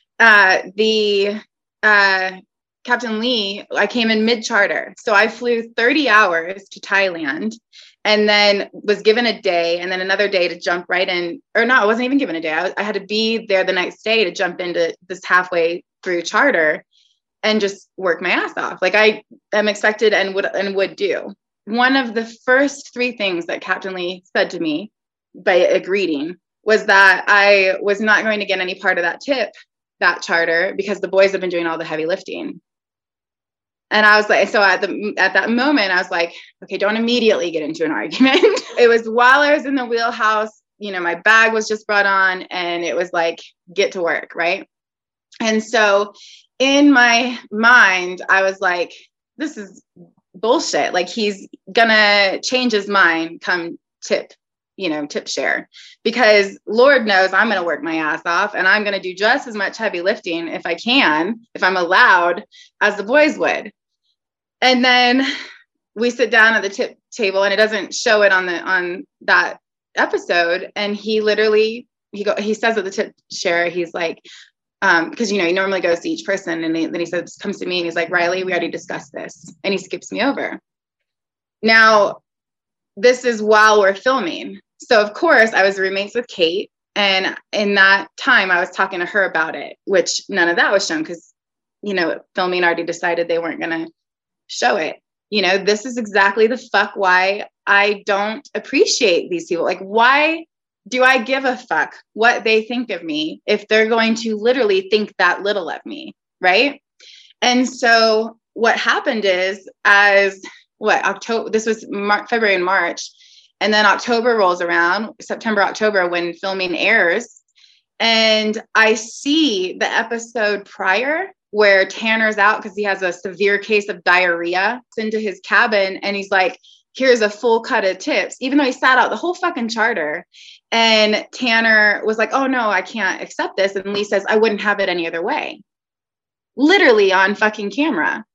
Captain Lee, I came in mid-charter. So I flew 30 hours to Thailand and then was given a day and then another day to jump right in. Or no, I wasn't even given a day. I had to be there the next day to jump into this halfway through charter and just work my ass off. Like I am expected and would do. One of the first 3 things that Captain Lee said to me by a greeting was that I was not going to get any part of that charter because the boys have been doing all the heavy lifting. And I was like, so at that moment, I was like, okay, don't immediately get into an argument. It was while I was in the wheelhouse, you know, my bag was just brought on and it was like, get to work. Right. And so in my mind, I was like, this is bullshit. Like he's gonna change his mind come tip share, because Lord knows I'm going to work my ass off and I'm going to do just as much heavy lifting if I'm allowed, as the boys would. And then we sit down at the tip table and it doesn't show it on that episode. And he literally, he says at the tip share, he's like, because, you know, he normally goes to each person and then he says, comes to me and he's like, Riley, we already discussed this. And he skips me over. Now, this is while we're filming. So of course I was roommates with Kate. And in that time I was talking to her about it, which none of that was shown because, you know, filming already decided they weren't going to show it. You know, this is exactly the fuck why I don't appreciate these people. Like, why do I give a fuck what they think of me if they're going to literally think that little of me? Right. And so what happened is October, this was February and March. And then October rolls around, September, October, when filming airs. And I see the episode prior where Tanner's out because he has a severe case of diarrhea into his cabin. And he's like, here's a full cut of tips, even though he sat out the whole fucking charter. And Tanner was like, oh no, I can't accept this. And Lee says, I wouldn't have it any other way. Literally on fucking camera.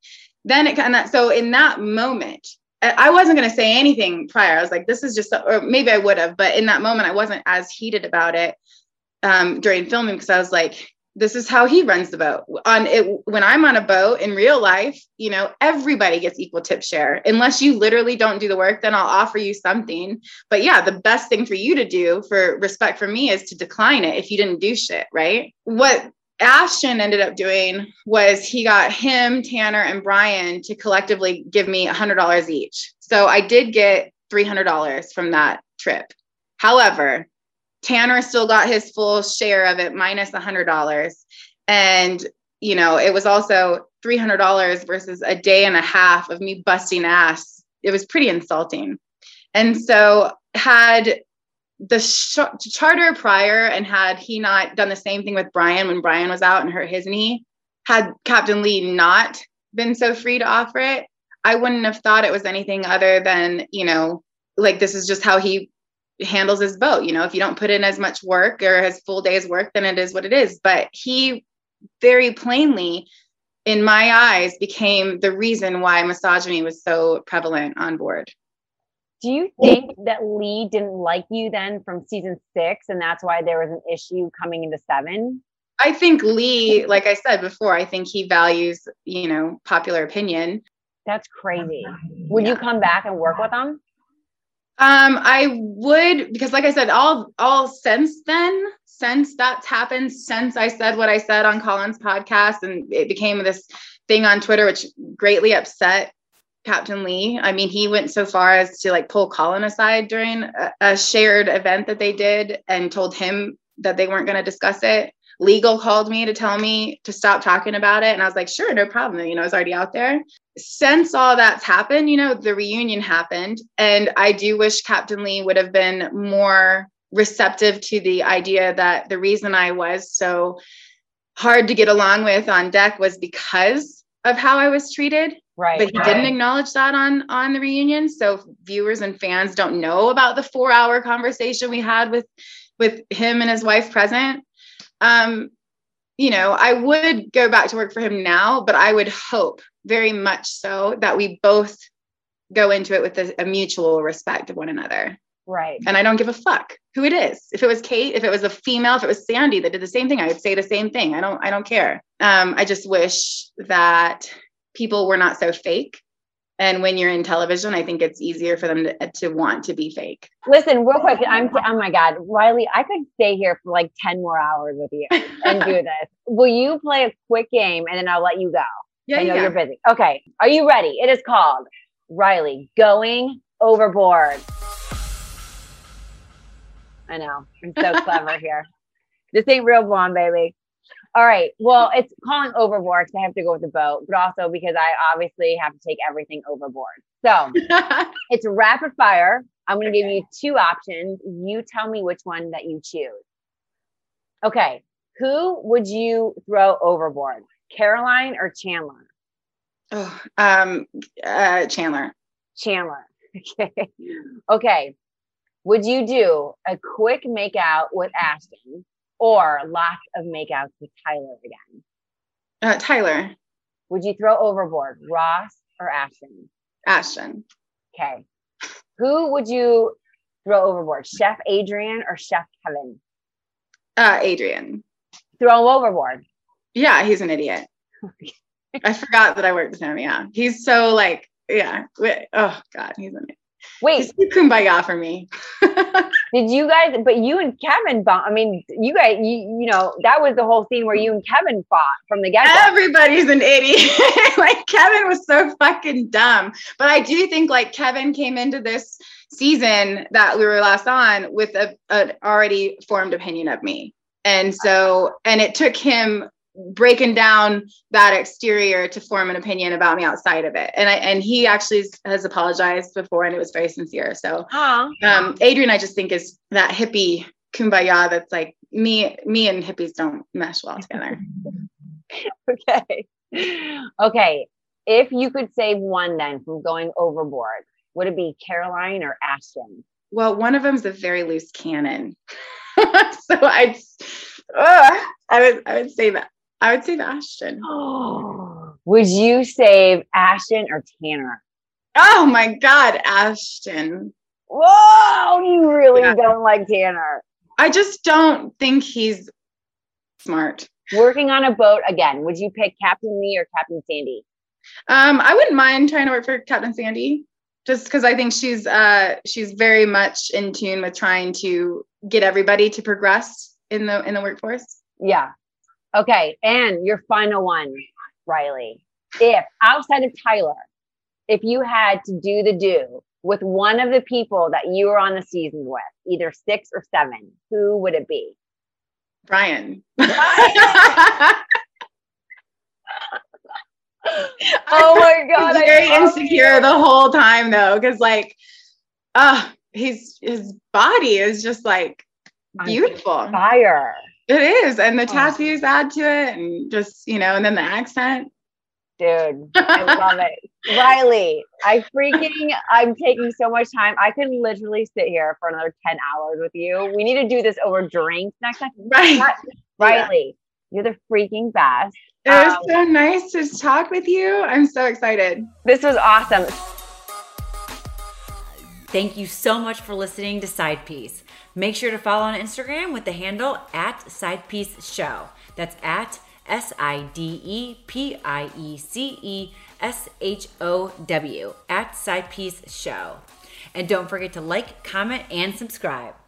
So in that moment, I wasn't going to say anything prior. I was like, this is just, or maybe I would have, but in that moment, I wasn't as heated about it during filming, because I was like, this is how he runs the boat. When I'm on a boat in real life, you know, everybody gets equal tip share. Unless you literally don't do the work, then I'll offer you something. But yeah, the best thing for you to do for respect for me is to decline it if you didn't do shit, right? What Ashton ended up doing was he got him, Tanner, and Brian to collectively give me $100 each. So I did get $300 from that trip. However, Tanner still got his full share of it minus $100. And, you know, it was also $300 versus a day and a half of me busting ass. It was pretty insulting. And so had the charter prior, and had he not done the same thing with Brian when Brian was out and hurt his knee, had Captain Lee not been so free to offer it, I wouldn't have thought it was anything other than, you know, like, this is just how he handles his boat. You know, if you don't put in as much work or his full day's work, then it is what it is. But he very plainly, in my eyes, became the reason why misogyny was so prevalent on board. Do you think that Lee didn't like you then from season 6, and that's why there was an issue coming into 7? I think Lee, like I said before, I think he values, you know, popular opinion. That's crazy. Would you come back and work with him? I would, because like I said, all since that's happened, since I said what I said on Colin's podcast, and it became this thing on Twitter, which greatly upset Captain Lee. I mean, he went so far as to like pull Colin aside during a shared event that they did and told him that they weren't going to discuss it. Legal called me to tell me to stop talking about it. And I was like, sure, no problem. You know, it's already out there. Since all that's happened, you know, the reunion happened. And I do wish Captain Lee would have been more receptive to the idea that the reason I was so hard to get along with on deck was because of how I was treated. Right. But he didn't acknowledge that on the reunion. So viewers and fans don't know about the 4-hour conversation we had with him and his wife present. You know, I would go back to work for him now, but I would hope very much so that we both go into it with a mutual respect of one another. Right. And I don't give a fuck who it is. If it was Kate, if it was a female, if it was Sandy that did the same thing, I would say the same thing. I don't care. I just wish that people were not so fake. And when you're in television, I think it's easier for them to want to be fake. Listen, real quick. Oh my God, Riley, I could stay here for like 10 more hours with you and do this. Will you play a quick game and then I'll let you go? Yeah, I know you're busy. Okay. Are you ready? It is called Riley Going Overboard. I know. I'm so clever here. This ain't Real Blonde, baby. All right. Well, it's calling overboard because I have to go with the boat, but also because I obviously have to take everything overboard. So it's rapid fire. I'm going to give you 2 options. You tell me which one that you choose. Okay. Who would you throw overboard? Caroline or Chandler? Oh, Chandler. Chandler. Okay. Okay. Would you do a quick makeout with Ashton or lots of makeouts with Tyler again? Tyler. Would you throw overboard, Ross or Ashton? Ashton. Okay. Who would you throw overboard, Chef Adrian or Chef Kevin? Adrian. Throw him overboard. Yeah, he's an idiot. I forgot that I worked with him. Yeah. He's so like, yeah. Oh God, he's an idiot. Wait, he's too kumbaya for me. Did you guys, but you and Kevin fought. I mean, you guys, you know, that was the whole scene where you and Kevin fought from the get-go. Everybody's an idiot. Like Kevin was so fucking dumb. But I do think like Kevin came into this season that we were last on with an already formed opinion of me. And so, and it took him breaking down that exterior to form an opinion about me outside of it. And he actually has apologized before, and it was very sincere. So Adrian, I just think, is that hippie kumbaya that's like me and hippies don't mesh well together. Okay. If you could save one then from going overboard, would it be Caroline or Ashton? Well, one of them is a very loose cannon. So I would say that. I would say Ashton. Would you save Ashton or Tanner? Oh my God, Ashton. Whoa, you really don't like Tanner. I just don't think he's smart. Working on a boat again, would you pick Captain Lee or Captain Sandy? I wouldn't mind trying to work for Captain Sandy, just because I think she's very much in tune with trying to get everybody to progress in the workforce. Yeah. Okay. And your final one, Riley. If outside of Tyler, if you had to do the do with one of the people that you were on the season with, either 6 or 7, who would it be? Brian. Oh my God. I'm very insecure the whole time though, because like his body is just like beautiful. Fire. It is. And the tattoos add to it, and just, and then the accent. Dude, I love it. Riley, I'm taking so much time. I could literally sit here for another 10 hours with you. We need to do this over drinks next time. Right. Riley, you're the freaking best. It was so nice to talk with you. I'm so excited. This was awesome. Thank you so much for listening to Side Piece. Make sure to follow on Instagram with the handle @SidePieceShow. That's at SidePieceShow @SidePieceShow. And don't forget to like, comment, and subscribe.